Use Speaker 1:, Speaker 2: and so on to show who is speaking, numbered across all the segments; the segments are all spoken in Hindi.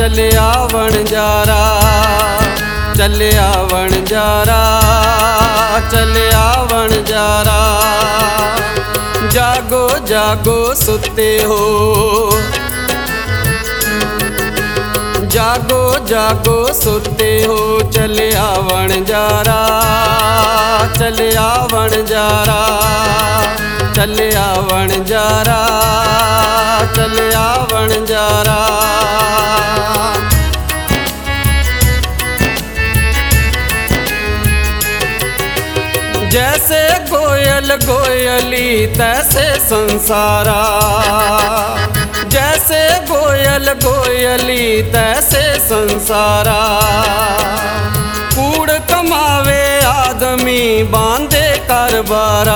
Speaker 1: चलिया वणजारा, चलिया वणजारा, चलिया वणजारा। जागो जागो सुते हो, जागो जागो सुते हो, चलिया वणजारा, चलिया वणजारा, चलिया वणजारा, चलिया वणजारा। जैसे कोयल कोयली तैसे संसारा, जैसे कोयल कोयली तैसे संसारा। कूड़ कमावे आदमी बांधे करबारा,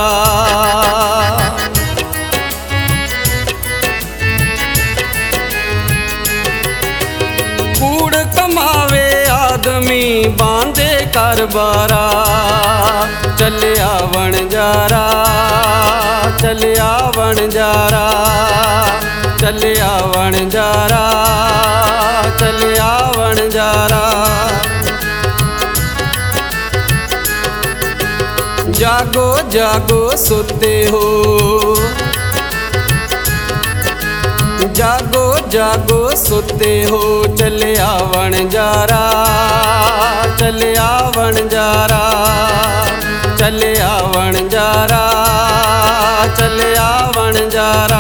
Speaker 1: कूड़ कमावे आदमी बांधे करबारा। चलिया वणजारा, चलिया वणजारा, चलिया वणजारा, चलिया वणजारा। जागो जागो सुते हो, जागो जागो सुते हो, चलिया वणजारा, चलिया वणजारा, चलिया वणजारा, चलिया वणजारा।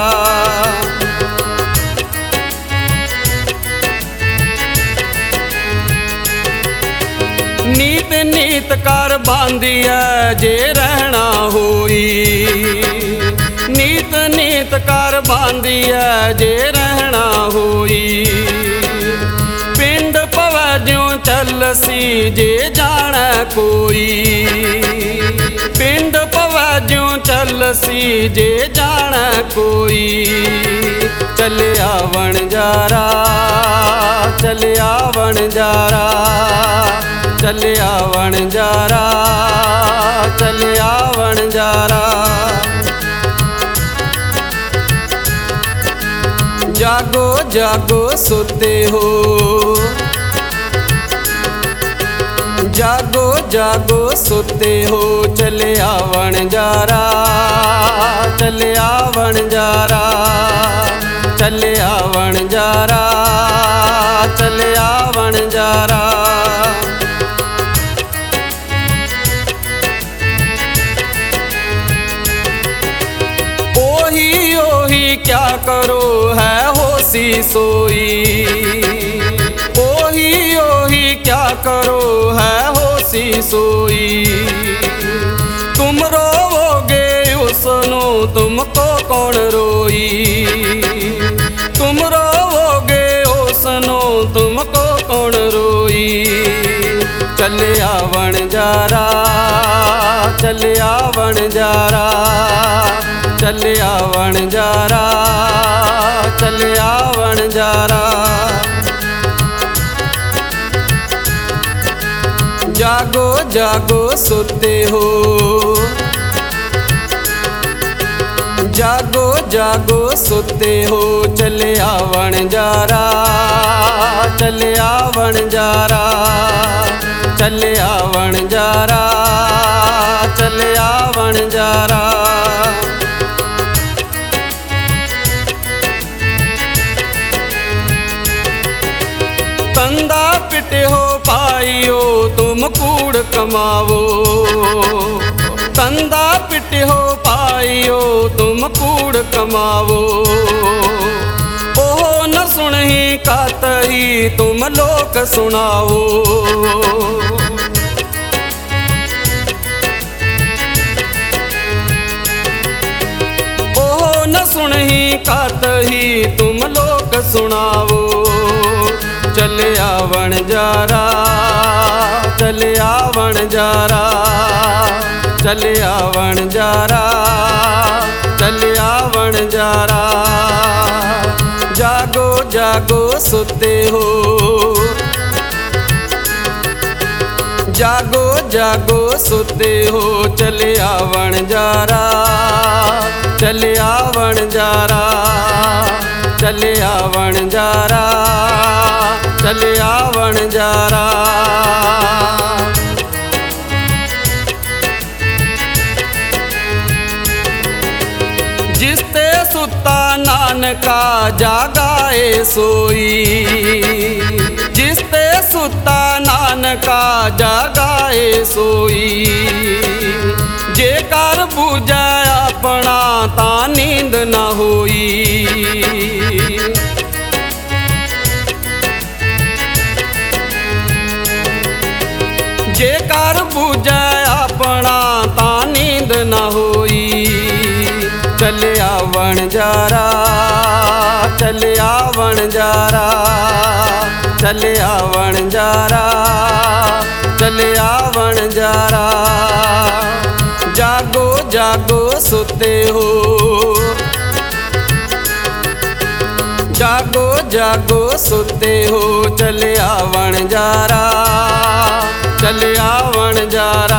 Speaker 1: नीत नीत कर बांधिया जे रहना होई, नीत नीत कर बांधिया जे रहना होई। पिंड पवै ज्यों चलसी जे जाने कोई, पिंड पवै ज्यों चलसी जे जाने कोई। चलिया वणजारा, चलिया वणजारा, चलिया वणजारा, चलिया वणजारा। जागो जागो सुते हो, जागो जागो सुते हो, चलिया वणजारा, चलिया वणजारा, चलिया वणजारा, चलिया वणजारा। ओही ओही क्या करो है होसी सोई, ओही ओही क्या करो है होसी सोई। तुम रोवोगे उसनो तुमको कौन रोई, तुम रोवोगे उसनो तुमको कौन रोई। चलिया वणजारा, चलिया वणजारा, चलिया वणजारा, चलिया वणजारा। जागो जागो सुते हो, जागो जागो सुते हो, चलिया वणजारा, चलिया वणजारा, चलिया वणजारा, चलिया वणजारा। कंधा पिटे हो पाइयो तुम कूड़ कमावो, कंधा पिटे हो पाइयो तुम कूड़ कमावो। ओहो न सुनही कातही तुम लोक सुनाओ, ओहो न सुनही कातही तुम लोक सुनाओ। चलिया वणजारा, चलिया वणजारा, चलिया वणजारा, चलिया वणजारा। जागो जागो सुते हो, जागो जागो सुते हो, चलिया वणजारा, चलिया वणजारा, चलिया वणजारा, का जागाए सोई, जिस ते सुता नानका जागाए सोई। जेकर बूझे अपना ता नींद न होई। जेकर बूझे अपना ता नींद न होई। चलिया वणजारा, चलिया वणजारा, चलिया वणजारा, चलिया वणजारा। जागो जागो सुते हो, जागो जागो सुते हो। चलिया वणजारा, चलिया वणजारा।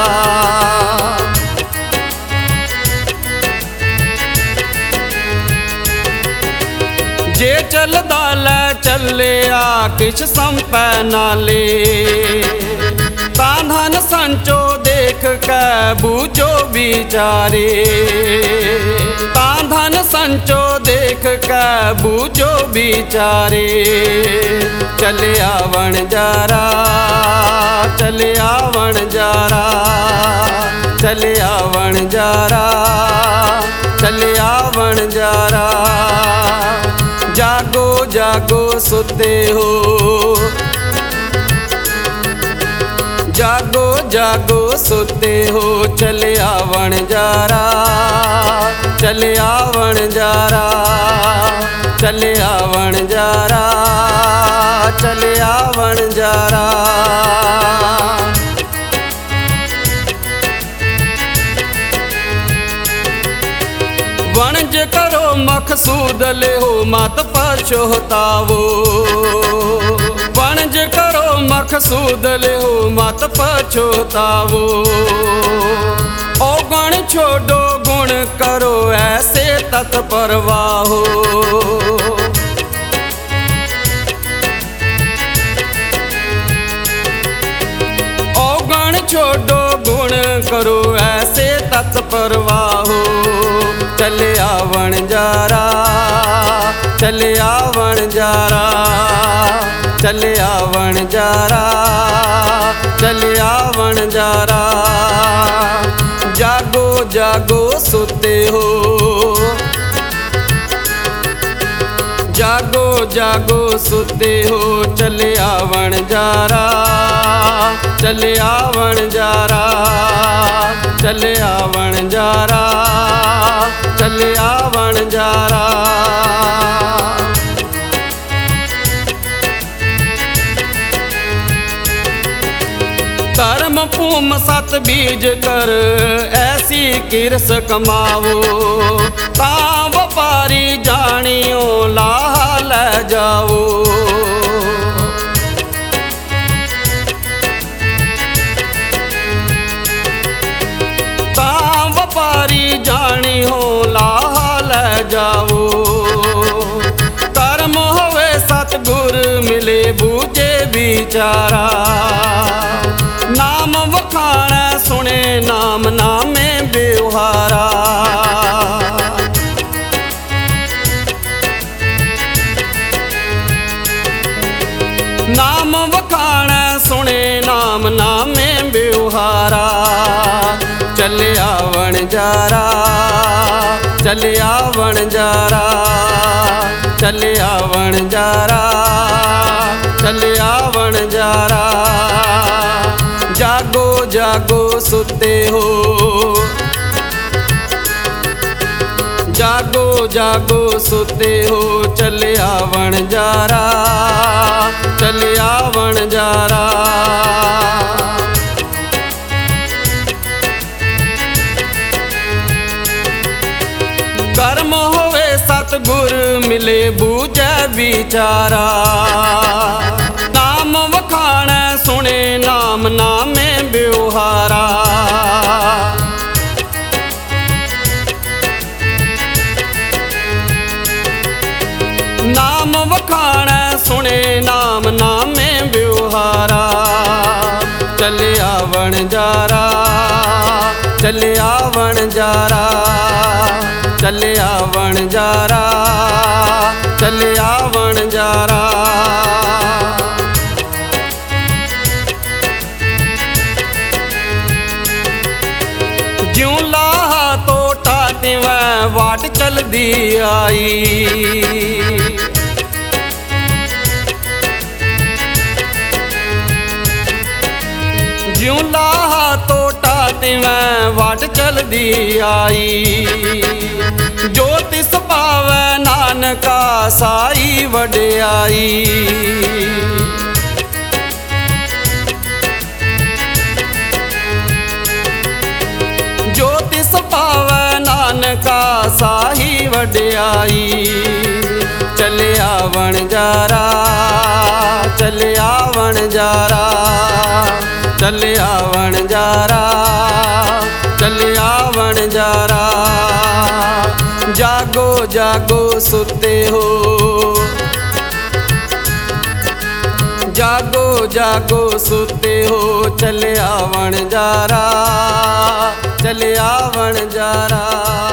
Speaker 1: जे चलदा लै चलिया किश संपै नाले, तां धन संचो देख के बूझो बिचारे। तां धन संचो देख के बूझो बिचारे। चलिया वणजारा, चलिया वणजारा, चलिया वणजारा, चलिया वणजारा। जागो जागो सुते हो, जागो जागो सुते हो। चलिया वणजारा, चलिया वणजारा, चलिया वणजारा, चलिया वणजारा। वणज करो मकसूद ले हो मत पछतावो। वणज करो मकसूद ले हो मत पछतावो। अवगुण छोड़ो गुण करो ऐसे तत्परवाह हो। अवगुण छोड़ो गुण करो ऐसे तत्परवाह हो। चलिया वणजारा, चलिया वणजारा, चलिया वणजारा, चलिया वणजारा। जागो जागो सुते हो, जागो जागो सुते हो। चलिया वणजारा, चलिया वणजारा, चलिया वणजारा, चलिया वणजारा। धर्म भूम सत बीज कर ऐसी किरस कमावो। तां व्यापारी जानियो लाह लै जाओ। तां व्यापारी जानियो लाह लै जाओ। कर्म होवे सतगुर मिले बूझे बिचारा। नाम वखाण सुने नाम नामे बेवहारा। नाम वखाण सुने नाम नामे बेवहारा। चलिया वणजारा, चलिया वणजारा, चलिया वणजारा, चलिया वणजारा। जागो जागो सुते हो, जागो जागो सुते हो। चलिया वणजारा, चलिया वणजारा। कर्म होवे सतगुर मिले बूझे बिचारा। नाम वखाण सुने नाम नामे बेवहारा। नाम वखाण सुने नाम नामे बेवहारा। चलिया वणजारा, चलिया वणजारा, चलिया वणजारा। ਚਲਦੀ ਆਈ। ਜਿਉਂ ਲਾਹਾ ਟੋਟਾ ਤਿਵੇਂ ਵਾਟ ਚਲਦੀ ਆਈ। ਜੋ ਤਿਸ ਭਾਵੈ ਨਾਨਕਾ ਸਾਈ ਵਡਿਆਈ। ਜੋ ਤਿਸ ਭਾਵੈ ਨਾਨਕਾ ਸਾਈ ਵਡਿਆਈ। ਚੱਲਿਆ ਵਣਜਾਰਾ ਚੱਲਿਆ ਵਣਜਾਰਾ ਚੱਲਿਆ ਵਣਜਾਰਾ ਚੱਲਿਆ ਵਣਜਾਰਾ। ਜਾਗੋ ਜਾਗੋ ਸੁੱਤੇ ਹੋ ਜਾਗੋ ਜਾਗੋ ਸੁੱਤੇ ਹੋ। ਚੱਲਿਆ ਵਣਜਾਰਾ ਚੱਲਿਆ ਵਣਜਾਰਾ।